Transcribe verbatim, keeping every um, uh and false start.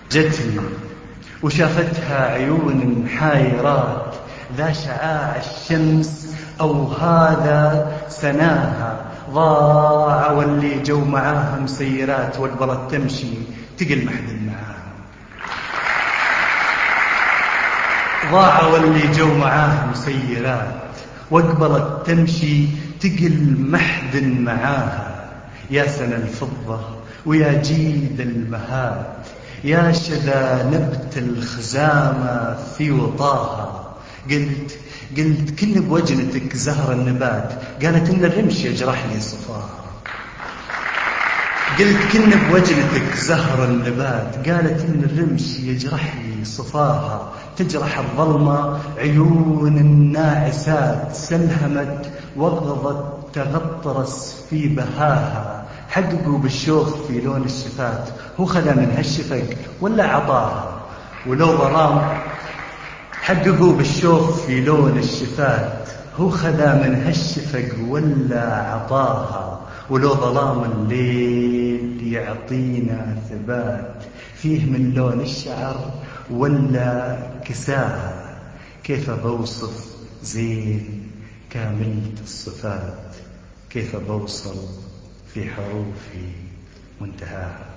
جتني وشافتها عيون حايرات، ذا شعاع الشمس أو هذا سناها، ضاع واللي جو معاها مسيرات، وقبلت تمشي تقل محد معاها. ضاع واللي جو معاها مسيرات، وقبلت تمشي تقل محد معاها. يا سنة الفضة ويا جيد المهات، يا شذا نبت الخزامة في وطاها. قلت قلت كل بوجنتك زهر النبات، قالت إن الرمش يجرحني صفاها. قلت كن بوجنتك زهر النبات، قالت إن الرمش يجرحني صفاها. تجرح الظلمة عيون الناعسات، سلهمت وغضت تغطرس في بهاها. حققوا بالشوف في لون الشفات، هو خذا من هالشفق ولا عطاها. ولو ظلام حققوا بالشوف في لون الشفات، هو خذا من هالشفق ولا عطاها. ولو ظلام الليل يعطينا ثبات، فيه من لون الشعر ولا كساها. كيف بوصف زين كاملة الصفات، كيف بوصل في حروفي منتهاها.